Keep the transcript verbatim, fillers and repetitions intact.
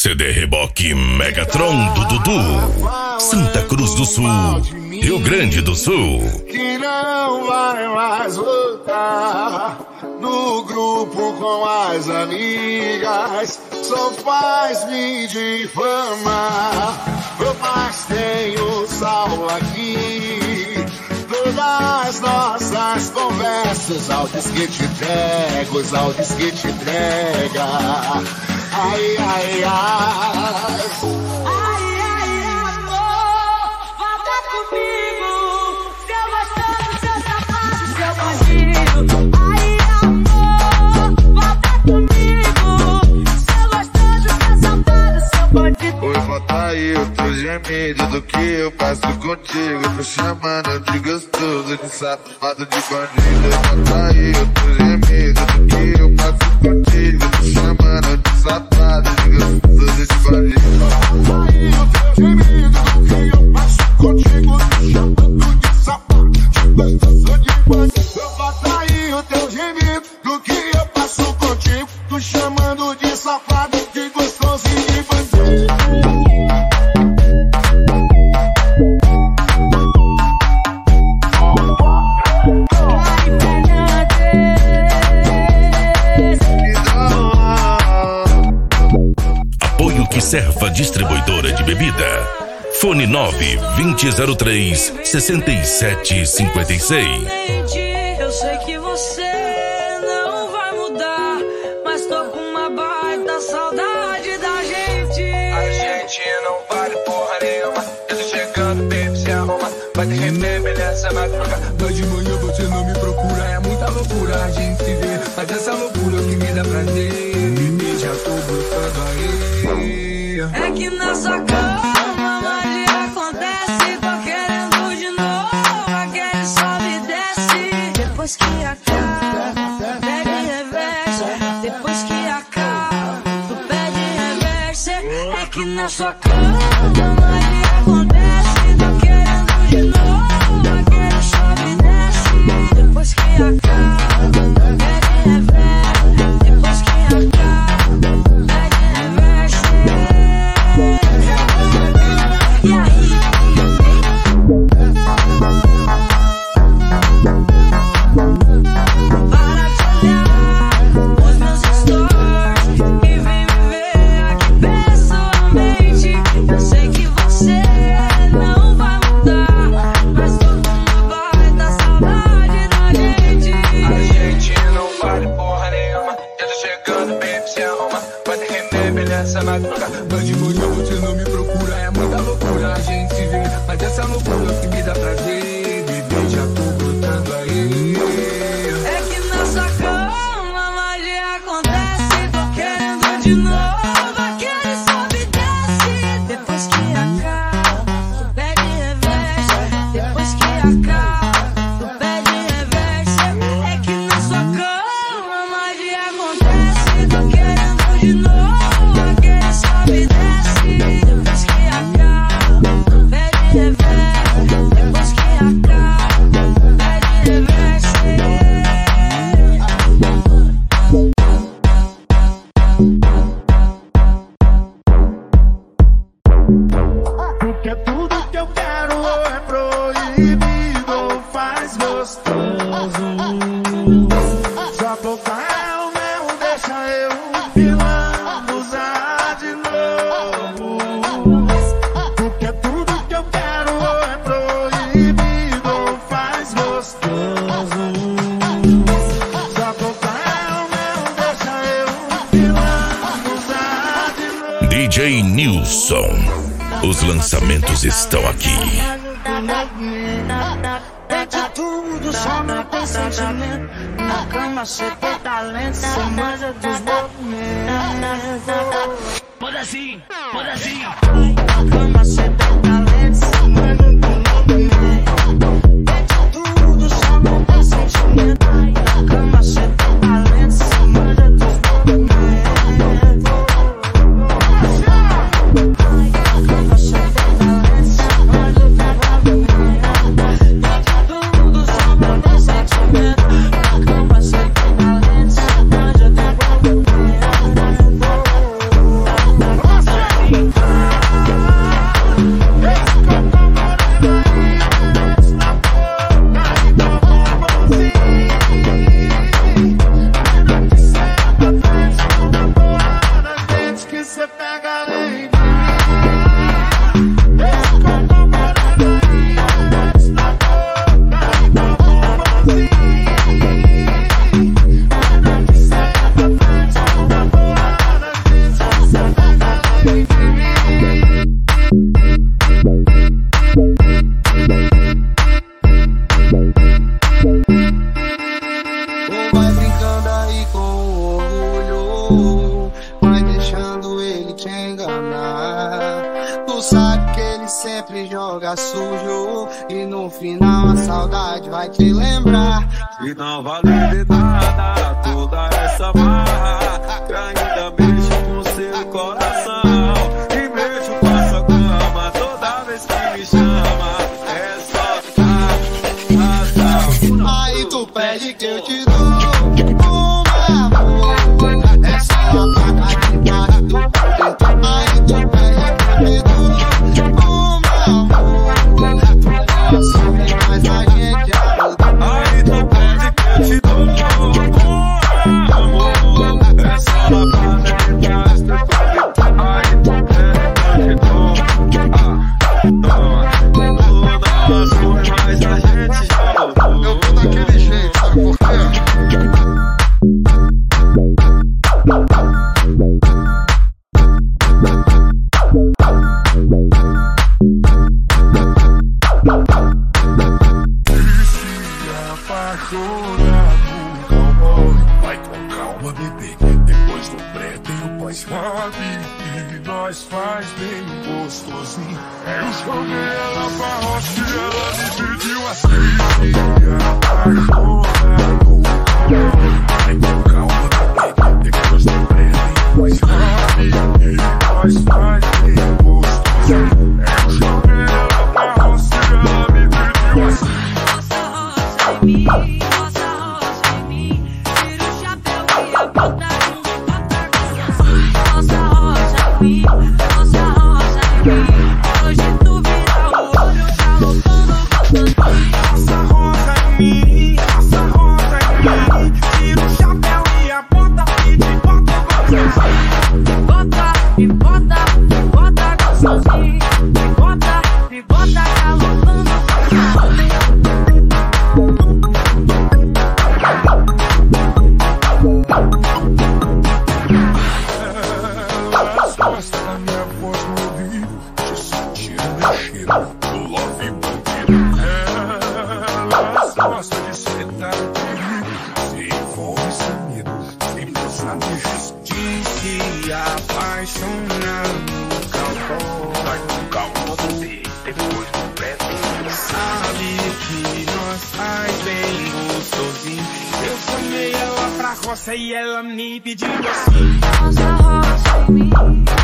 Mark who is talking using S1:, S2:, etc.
S1: C D Reboque Megatron do Dudu, Santa Cruz do Sul, Rio Grande do Sul.
S2: Que não vai mais voltar no grupo com as amigas, só faz me difamar. Mas tenho sal aqui, todas nossas conversas, áudios que te entrego, os áudios que te entrega. Ai, ai, ai.
S3: Ai, ai, amor, volta comigo. Seu gostoso, seu safado, seu bandido. Ai, amor, volta comigo. Seu gostoso, seu safado, seu bandido.
S2: Oi, volta aí o teu gemido do que eu passo contigo. Tô chamando de gostoso, de safado, de bandido. Volta aí o teu gemido do que eu passo contigo. Tô chamando de safado, de gostoso, de bandido. Volta aí o teu gemido do que eu passo contigo. Tô chamando de safado, de gostoso, de bandido. Volta aí o teu gemido do que eu passo contigo. Tô chamando de safado, de gostoso, de bandido.
S1: Serva Distribuidora de Bebida. Fone nove vinte zero três sessenta e sete cinquenta e seis.
S3: Eu sei que você não vai mudar, mas tô com uma baita saudade da gente.
S4: A gente não vale porra nenhuma. Eu tô chegando, baby, se arruma. Vai ter remember nessa madruga. Mas de manhã você não me procura. É muita loucura a gente se vê, mas essa loucura que me dá prazer. Me já tô buscando aí.
S3: É que na sua cama magia acontece. Tô querendo de novo, aquele sobe e desce. Depois que acaba, pede reverse. Depois que acaba, tu pede reverse. É que na sua cama magia acontece. Tô querendo de novo, aquele sobe e desce. Depois que acaba, pede reverse. Depois que acaba, pede reverse. E aí? Para de olhar os meus stories e vem me ver aqui pessoalmente. Eu sei que você não vai mudar, mas tô com uma baita saudade da gente.
S4: A gente não vale porra nenhuma. Eu tô chegando, baby, se arruma. Vai ter remember nessa madruga. Mas de manhã você não me procura. É muita loucura a gente se vê, mas essa loucura que me dá prazer. Bebê, já tô brotando aí.
S3: É que na sua cama magia acontece. Tô querendo de novo, aquele sobe e desce. Depois que acaba, tu pede reverse. Depois que acaba, tu pede reverse. É que na sua cama magia acontece. Tô querendo de novo, aquele sobe e desce. Depois que acaba, tu pede reverse. Depois que acaba, pede reverse.
S2: Porque tudo que eu quero é proibido, faz gostoso. Só tocar o meu, deixa eu pilando, usar de novo. Porque tudo que eu quero é proibido, faz gostoso. Só tocar o meu, deixa eu pilando, usar de novo.
S1: D J Nilson. Os lançamentos estão aqui.
S3: Tem de tudo, só não tem sentimento. Na cama cê tem talento, cê manja dos movimentos.
S4: Pode assim, pode assim.
S3: Na cama cê tem talento, cê manja dos movimentos. Tem de tudo, só não tem sentimento. Na cama cê tem talento, cê manja dos movimentos.
S2: Nossa! você pega além.
S5: Vai brincando aí com o orgulho, vai deixando ele te enganar. Tu sabe que ele sempre joga sujo e no final a saudade vai te lembrar.
S6: E não vale de nada toda essa barra, que ainda mexe com seu coração e mexo com a sua cama toda vez que me chama. É só tá, tá, tá.
S5: Aí tu pede que eu te dou um amor, é só a faca que bate do peito. Aí tu pede que eu te dou um amor, tu sorri, mas a gente ajuda.
S6: Aí tu pede que eu te dou um amor, é só a faca que bate do peito. Aí tu pede que eu te dou ah, toda sorri, mas a gente já voltou.
S2: Eu tô daquele jeito, sabe por quê?
S7: Vai com calma, bebê. Depois do pré tem o pós-suave. E nós faz bem gostosinho. Eu chamei ela pra roça e ela me pediu assim. Apaixonado. Vai com calma, bebê. Depois do pré tem o pós-suave. E nós faz bem gostosinho. Eu chamei ela pra roça e ela me pediu assim.
S3: Roça, roça em mim, roça, roça em mim. Tira o chapéu e a bota junto, bota gostosinho. Roça, roça em mim, roça, roça em mim. Hoje tu vira o olho, já voltando gostosinho.
S8: Roça, roça em mim, roça, roça em mim. Tira o chapéu e a bota e te bota gostosinho.
S3: Bota, e bota, e bota gostosinho. E bota, e bota galopando gostosinho.
S7: Elas gostam da minha voz no ouvido, te sentindo mexendo do love bandido. Elas gostam de sentar comigo, se envolve sem medo, sem pensar nisso.
S8: Diz que apaixona no calor.
S7: Vai com calma, bebê, depois do pré tem
S8: Sabe que nós faz bem gostosinho. Eu chamei ela pra roça e ela me pediu assim.
S3: Roça, roça em mim,